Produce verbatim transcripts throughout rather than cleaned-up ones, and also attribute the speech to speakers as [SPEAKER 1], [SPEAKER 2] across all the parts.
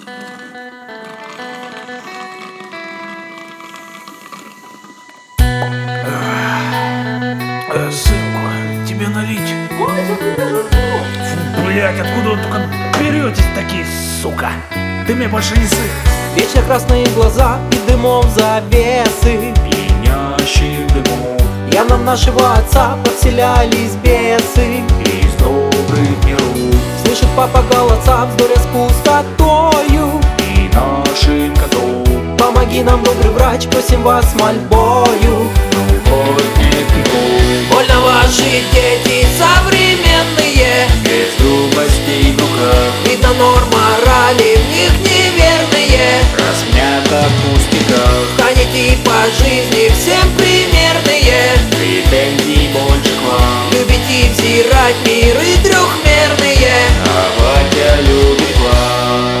[SPEAKER 1] Э, Сынку, тебе налить? Фу, блять, откуда вы только беретесь такие, сука? Ты мне больше не сын.
[SPEAKER 2] Вечно красные глаза и дымом завесы,
[SPEAKER 1] Пьянящих дымов
[SPEAKER 2] явно в нашего отца подселялись бесы.
[SPEAKER 1] из добрых миров
[SPEAKER 2] Слышит папа голоса, вздоря с пустотою.
[SPEAKER 1] и нашим котом.
[SPEAKER 2] Помоги нам, добрый врач, просим вас мольбою.
[SPEAKER 1] Ну хоть не криком,
[SPEAKER 2] Больно ваши дети современные,
[SPEAKER 1] без грубостей в руках,
[SPEAKER 2] видно норм морали в них неверные.
[SPEAKER 1] размято в пустяках.
[SPEAKER 2] Станете по жизни всем примерные,
[SPEAKER 1] Претензий больше к вам,
[SPEAKER 2] любите взирать миры трехмерные.
[SPEAKER 1] а батя любит вас.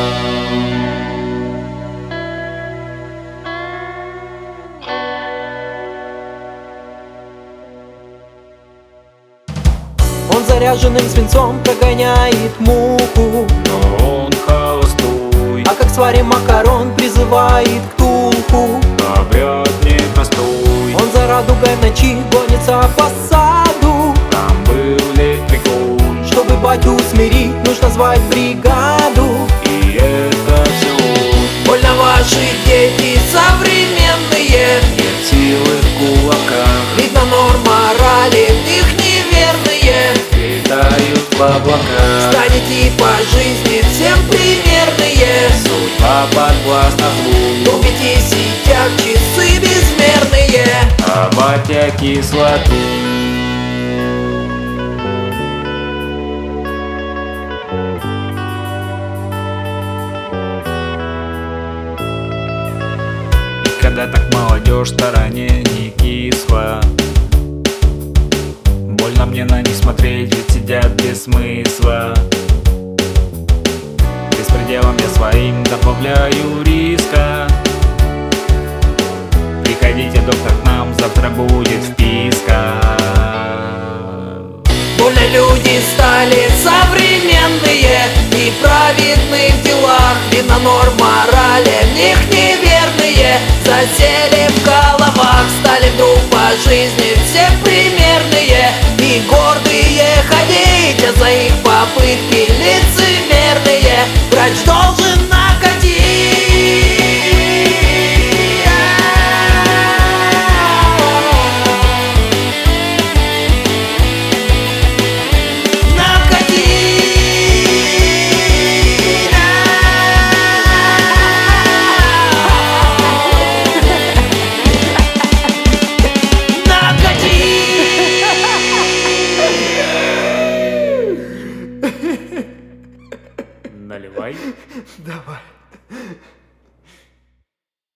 [SPEAKER 2] Он заряженным свинцом прогоняет муху,
[SPEAKER 1] Но он холостой,
[SPEAKER 2] а как сварим макарон, призывает к тулку.
[SPEAKER 1] обряд непростой.
[SPEAKER 2] Он за радугой в ночи гонится по саду.
[SPEAKER 1] Там был лепрекон,
[SPEAKER 2] Чтобы батю усмирить, нужно звать бригаду.
[SPEAKER 1] и это все он.
[SPEAKER 2] Больно ваши дети современные,
[SPEAKER 1] Нет силы в кулаках,
[SPEAKER 2] видно норм морали в них неверные.
[SPEAKER 1] летают в облаках.
[SPEAKER 2] Станете по жизни всем примерные,
[SPEAKER 1] Судьба подвластна злу,
[SPEAKER 2] любите сидят часы безмерные.
[SPEAKER 1] а батя кислоту. И когда так молодежь в стороне не кисла, больно мне на них смотреть, ведь сидят без смысла. Беспределом я своим добавляю риска. Приходите, доктор, к нам завтра будет вписка.
[SPEAKER 2] Больно люди стали современные и праведны в делах, видно норм морали в них неверные. Засели в головах, стали вдруг по жизни все примерные и гордые ходить, а за их попытки лицемерные врач должен накатить.
[SPEAKER 1] Наливай.
[SPEAKER 2] Давай.